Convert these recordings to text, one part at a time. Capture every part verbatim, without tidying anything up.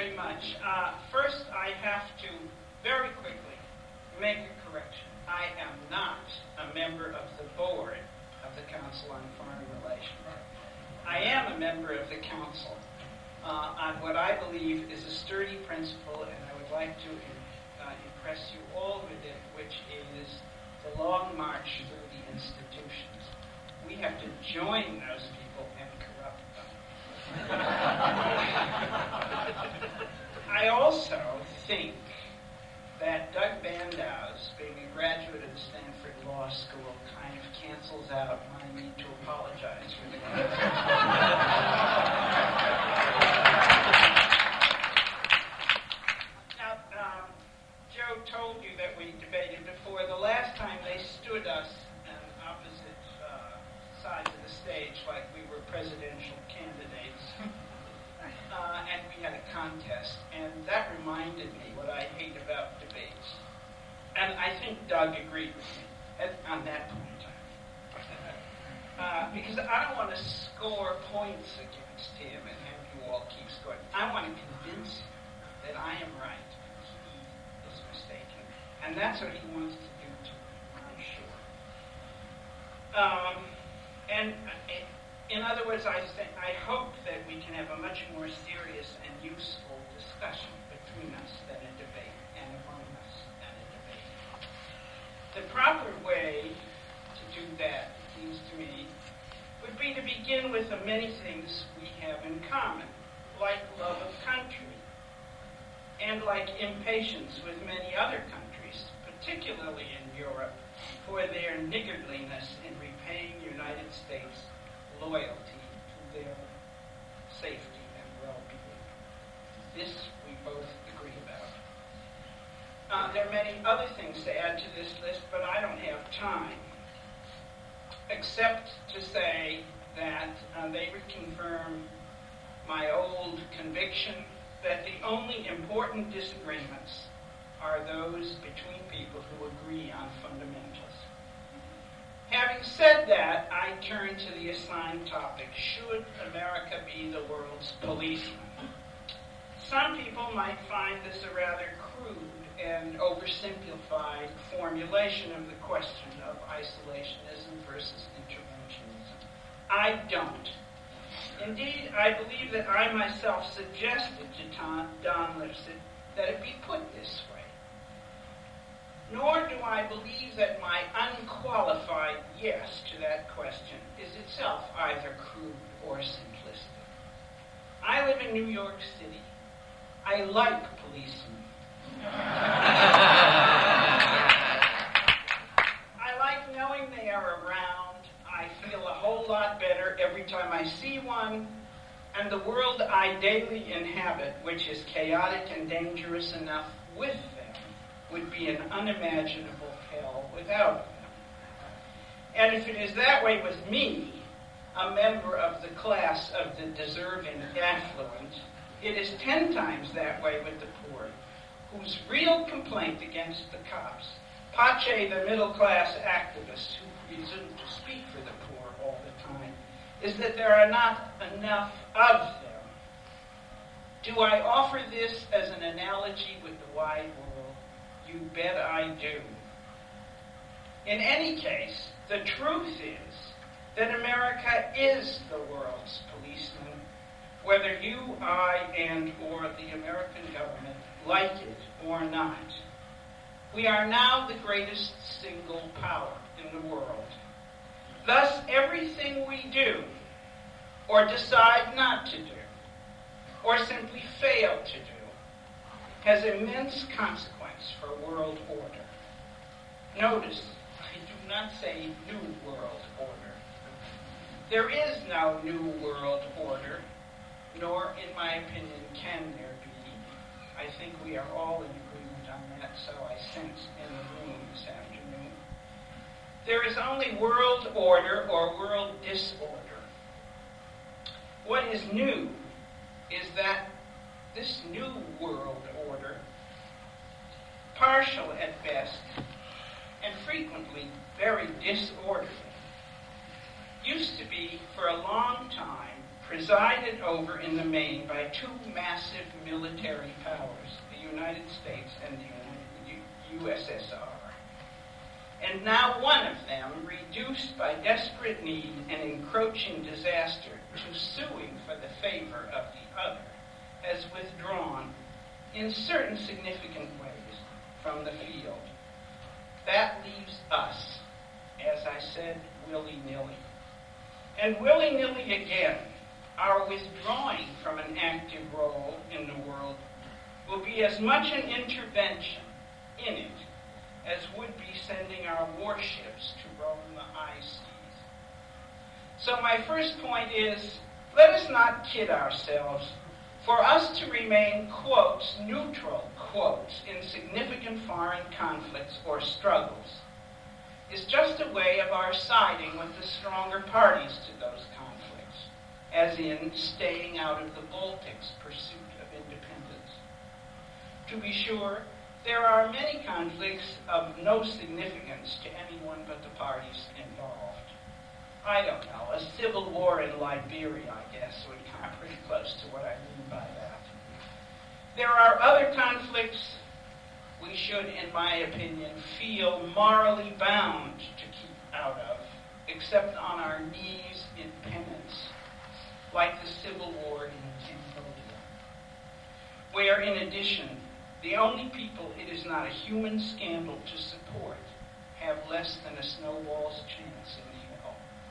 very much. Uh, first, I have to very quickly make a correction. I am not a member of the board of the Council on Foreign Relations. I am a member of the Council uh, on what I believe is a sturdy principle, and I would like to uh, impress you all with it, which is the long march through the institutions. We have to join those people and corrupt them. I also think that Doug Bandow's, being a graduate of the Stanford Law School, kind of cancels out my need to apologize for the Now, um, Joe told you that we debated before. The last time they stood us on opposite uh, sides of the stage like we were presidential candidates. Uh, and we had a contest, and that reminded me what I hate about debates. And I think Doug agreed with me at, on that point in time. Uh, because I don't want to score points against him and have you all keep scoring. I want to convince him that I am right and he is mistaken. And that's what he wants to do to me, I'm sure. Um, and... Uh, In other words, I think, I hope that we can have a much more serious and useful discussion between us than a debate, and among us than a debate. The proper way to do that, it seems to me, would be to begin with the many things we have in common, like love of country, and like impatience with many other countries, particularly in Europe, for their niggardliness in repaying United States loyalty to their safety and well-being. This we both agree about. Uh, there are many other things to add to this list, but I don't have time, except to say that uh, they would confirm my old conviction that the only important disagreements are those between people who agree on fundamentals. Having said that, I turn to the assigned topic. Should America be the world's policeman? Some people might find this a rather crude and oversimplified formulation of the question of isolationism versus interventionism. I don't. Indeed, I believe that I myself suggested to Don Lipset that it be put this way. Nor do I believe that my unqualified yes to that question is itself either crude or simplistic. I live in New York City. I like policemen. I like knowing they are around. I feel a whole lot better every time I see one. And the world I daily inhabit, which is chaotic and dangerous enough with them, would be an unimaginable hell without them. And if it is that way with me, a member of the class of the deserving affluent, it is ten times that way with the poor, whose real complaint against the cops, Pache, the middle-class activist who presume to speak for the poor all the time, is that there are not enough of them. Do I offer this as an analogy with the wide world? You bet I do. In any case, the truth is that America is the world's policeman, whether you, I, and or the American government like it or not. We are now the greatest single power in the world. Thus, everything we do, or decide not to do, or simply fail to do, has immense consequences for world order. Notice, I do not say new world order. There is no new world order, nor, in my opinion, can there be. I think we are all in agreement on that, so I sense in the room this afternoon. There is only world order or world disorder. What is new is that this new world order, partial at best, and frequently very disorderly, used to be for a long time presided over in the main by two massive military powers, the United States and the United U- USSR. And now one of them, reduced by desperate need and encroaching disaster to suing for the favor of the other, has withdrawn in certain significant ways from the field. That leaves us, as I said, willy-nilly. And willy-nilly again, our withdrawing from an active role in the world will be as much an intervention in it as would be sending our warships to roam the high seas. So my first point is, let us not kid ourselves. For us to remain, quotes, neutral, quotes, in significant foreign conflicts or struggles is just a way of our siding with the stronger parties to those conflicts, as in staying out of the Baltic's pursuit of independence. To be sure, there are many conflicts of no significance to anyone but the parties involved. I don't know, a civil war in Liberia, I guess, would come pretty close to what I mean by that. There are other conflicts we should, in my opinion, feel morally bound to keep out of, except on our knees in penance, like the civil war in Cambodia, where, in addition, the only people it is not a human scandal to support have less than a snowball's chance in hell.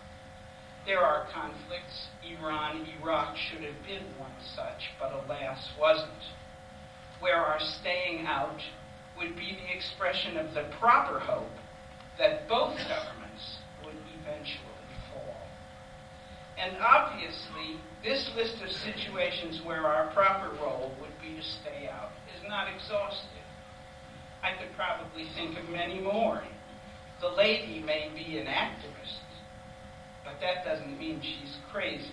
There are conflicts. Iran, Iraq should have been one such, but alas wasn't, where our staying out would be the expression of the proper hope that both governments would eventually fall. And obviously, this list of situations where our proper role would be to stay out is not exhaustive. I could probably think of many more. The lady may be an activist, but that doesn't mean she's crazy.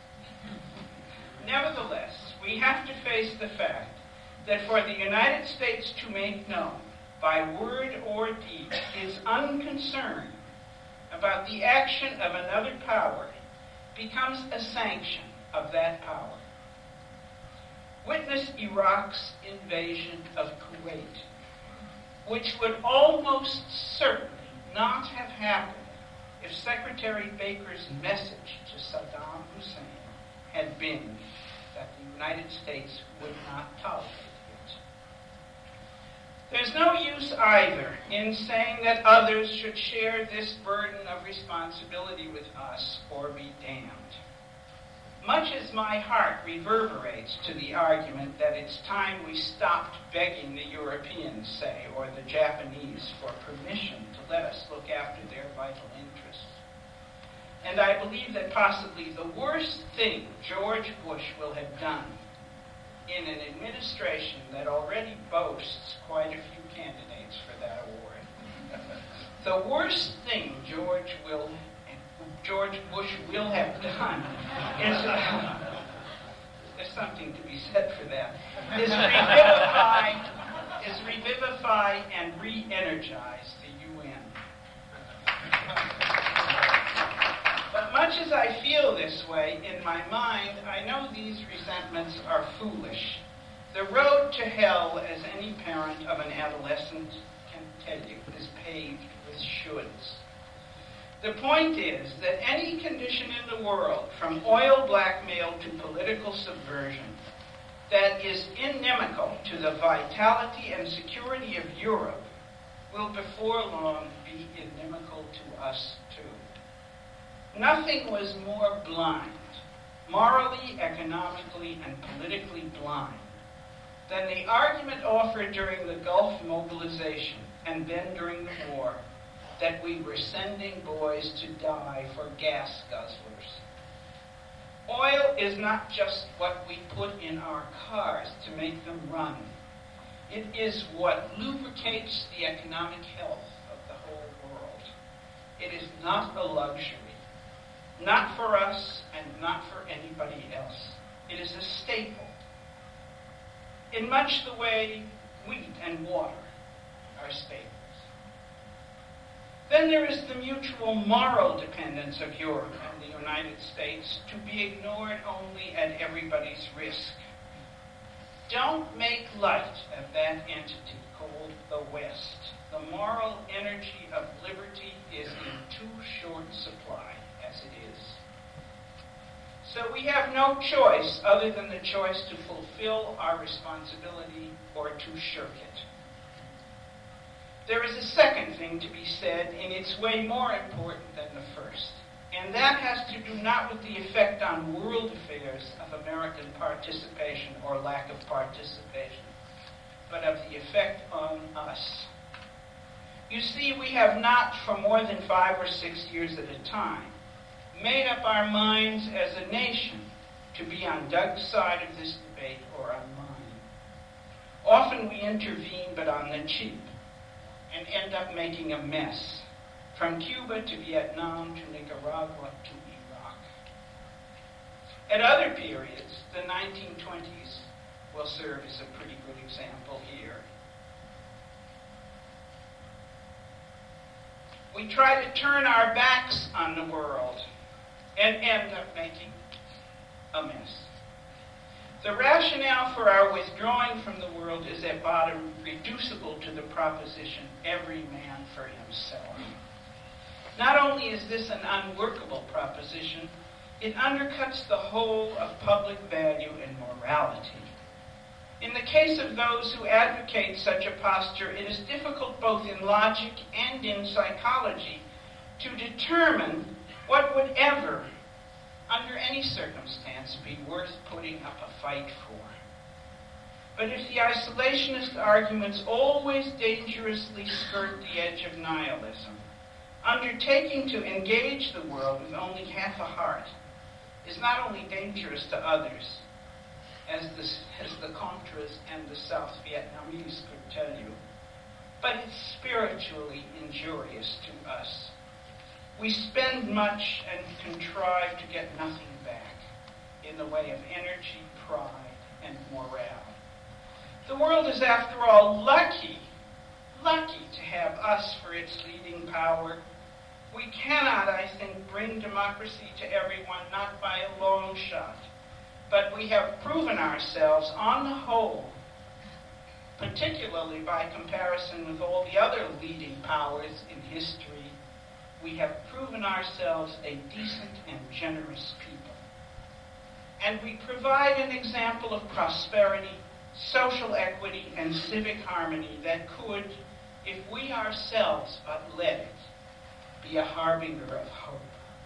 Nevertheless, we have to face the fact that for the United States to make known, by word or deed, its unconcern about the action of another power becomes a sanction of that power. Witness Iraq's invasion of Kuwait, which would almost certainly not have happened if Secretary Baker's message to Saddam Hussein had been that the United States would not tolerate it. There's no use either in saying that others should share this burden of responsibility with us or be damned. Much as my heart reverberates to the argument that it's time we stopped begging the Europeans, say, or the Japanese for permission to let us look after their vital interests. And I believe that possibly the worst thing George Bush will have done in an administration that already boasts quite a few candidates for that award, the worst thing George will George Bush will have done is, uh, there's something to be said for that, is revivify, is revivify and re-energize the U N. But much as I feel this way, in my mind, I know these resentments are foolish. The road to hell, as any parent of an adolescent can tell you, is paved with shoulds. The point is that any condition in the world, from oil blackmail to political subversion, that is inimical to the vitality and security of Europe will before long be inimical to us too. Nothing was more blind, morally, economically, and politically blind, than the argument offered during the Gulf mobilization and then during the war that we were sending boys to die for gas guzzlers. Oil is not just what we put in our cars to make them run. It is what lubricates the economic health of the whole world. It is not a luxury, not for us and not for anybody else. It is a staple, in much the way wheat and water are staples. Then there is the mutual moral dependence of Europe and the United States to be ignored only at everybody's risk. Don't make light of that entity called the West. The moral energy of liberty is in too short supply as it is. So we have no choice other than the choice to fulfill our responsibility or to shirk it. There is a second thing to be said, and it's way more important than the first. And that has to do not with the effect on world affairs of American participation or lack of participation, but of the effect on us. You see, we have not, for more than five or six years at a time, made up our minds as a nation to be on Doug's side of this debate or on mine. Often we intervene, but on the cheap, and end up making a mess, from Cuba to Vietnam to Nicaragua to Iraq. At other periods, the nineteen twenties will serve as a pretty good example here. We try to turn our backs on the world and end up making a mess. The rationale for our withdrawing from the world is at bottom reducible to the proposition, every man for himself. Not only is this an unworkable proposition, it undercuts the whole of public value and morality. In the case of those who advocate such a posture, it is difficult both in logic and in psychology to determine what would ever, under any circumstance, be worth putting up a fight for. But if the isolationist arguments always dangerously skirt the edge of nihilism, undertaking to engage the world with only half a heart is not only dangerous to others, as the, as the Contras and the South Vietnamese could tell you, but it's spiritually injurious to us. We spend much and contrive to get nothing back in the way of energy, pride, and morale. The world is, after all, lucky, lucky to have us for its leading power. We cannot, I think, bring democracy to everyone, not by a long shot. But we have proven ourselves, on the whole, particularly by comparison with all the other leading powers in history, we have proven ourselves a decent and generous people. And we provide an example of prosperity, social equity, and civic harmony that could, if we ourselves but let it, be a harbinger of hope.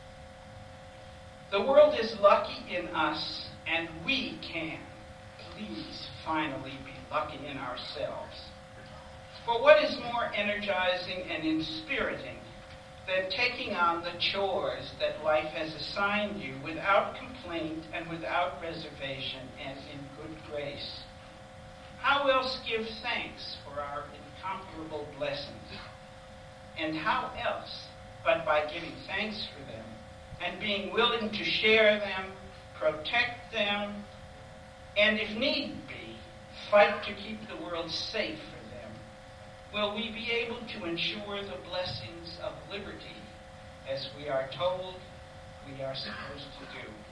The world is lucky in us, and we can, please, finally be lucky in ourselves. For what is more energizing and inspiriting than taking on the chores that life has assigned you without complaint and without reservation and in good grace? How else give thanks for our incomparable blessings? And how else but by giving thanks for them and being willing to share them, protect them, and if need be, fight to keep the world safe for them, will we be able to ensure the blessings of liberty as we are told we are supposed to do.